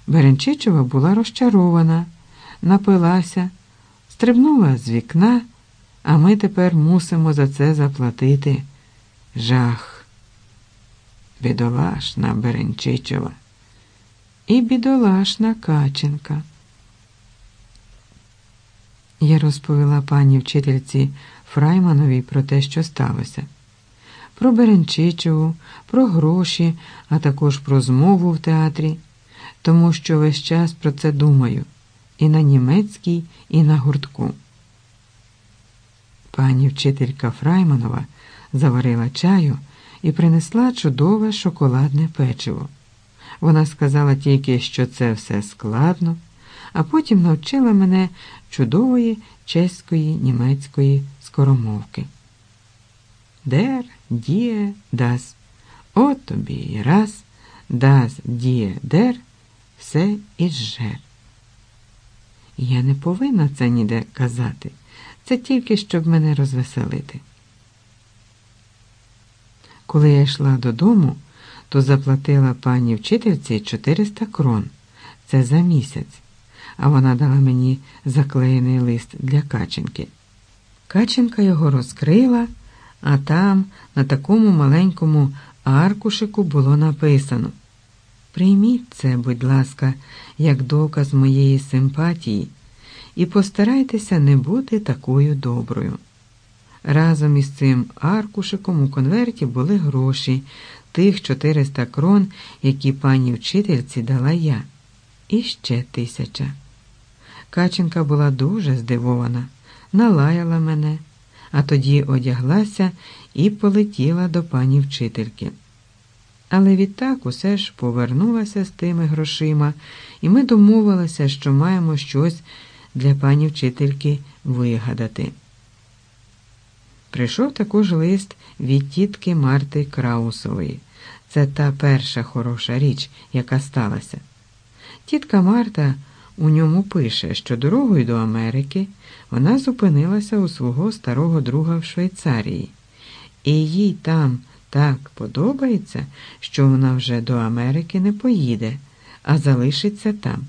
Беренчичова була розчарована, напилася, стрибнула з вікна, а ми тепер мусимо за це заплатити. Жах. Бідолашна Беренчичова. І бідолашна Каченка. Я розповіла пані вчительці Фраймановій про те, що сталося. Про Беренчичеву, про гроші, а також про змову в театрі, тому що весь час про це думаю. І на німецькій, і на гуртку. Пані вчителька Фрайманова заварила чаю і принесла чудове шоколадне печиво. Вона сказала тільки, що це все складно, а потім навчила мене чудової чеської, німецької скоромовки. Der, die, das. От тобі і раз, das, die, der, все із жер. Я не повинна це ніде казати. Це тільки, щоб мене розвеселити. Коли я йшла додому, то заплатила пані вчительці 400 крон. Це за місяць. А вона дала мені заклеєний лист для Каченки. Каченка його розкрила, а там, на такому маленькому аркушику було написано: «Прийміть це, будь ласка, як доказ моєї симпатії і постарайтеся не бути такою доброю». Разом із цим аркушиком у конверті були гроші, тих 400 крон, які пані вчительці дала я, і ще 1000. Каченка була дуже здивована, налаяла мене, а тоді одяглася і полетіла до пані вчительки. Але відтак усе ж повернулася з тими грошима, і ми домовилися, що маємо щось для пані вчительки вигадати. Прийшов також лист від тітки Марти Краусової. Це та перша хороша річ, яка сталася. Тітка Марта у ньому пише, що дорогою до Америки вона зупинилася у свого старого друга в Швейцарії. І їй там так подобається, що вона вже до Америки не поїде, а залишиться там.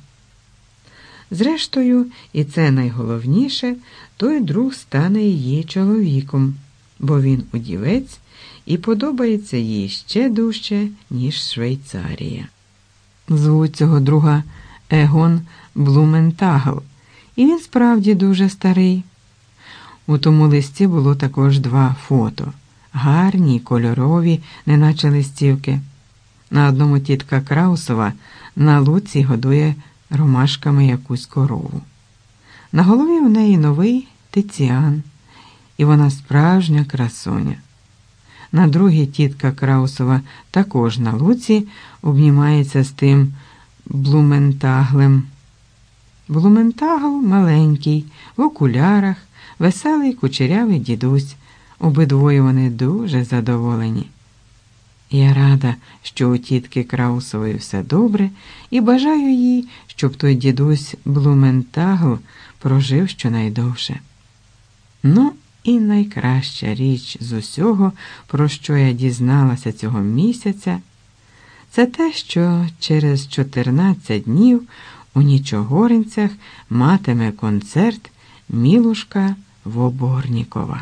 Зрештою, і це найголовніше, той друг стане її чоловіком, бо він удівець і подобається їй ще дужче, ніж Швейцарія. Звуть цього друга Егон Блументагл, і він справді дуже старий. У тому листі було також 2 фото, гарні, кольорові, неначе листівки. На одному тітка Краусова на луці годує ромашками якусь корову. На голові у неї новий Тиціан, і вона справжня красуня. На другій тітка Краусова також на луці обнімається з тим Блументаглем. Блументагл маленький, в окулярах, веселий кучерявий дідусь. Обидвоє вони дуже задоволені. Я рада, що у тітки Краусової все добре, і бажаю їй, щоб той дідусь Блументагл прожив щонайдовше. Ну, і найкраща річ з усього, про що я дізналася цього місяця, це те, що через 14 днів у Нічогоринцях матиме концерт Мілушка Воборнікова.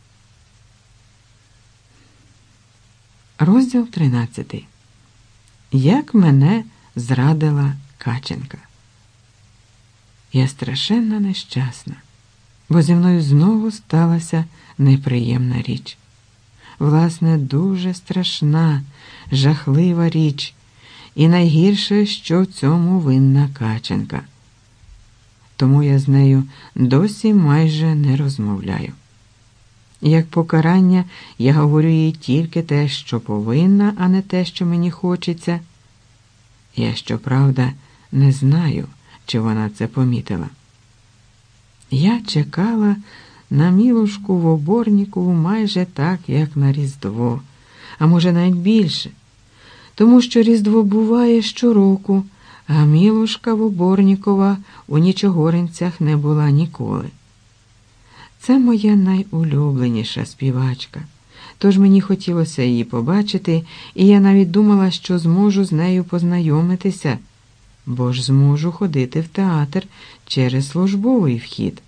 Розділ 13. Як мене зрадила Каченка. Я страшенно нещасна, бо зі мною знову сталася неприємна річ. Власне, дуже страшна, жахлива річ, і найгірше, що в цьому винна Каченка. Тому я з нею досі майже не розмовляю. Як покарання, я говорю їй тільки те, що повинна, а не те, що мені хочеться. Я, щоправда, не знаю, чи вона це помітила. Я чекала на Мілушку Воборнікову майже так, як на Різдво, а може навіть більше, тому що Різдво буває щороку, а Мілушка Воборнікова у Нічогоринцях не була ніколи. Це моя найулюбленіша співачка, тож мені хотілося її побачити, і я навіть думала, що зможу з нею познайомитися. бо ж зможу ходити в театр через службовий вхід.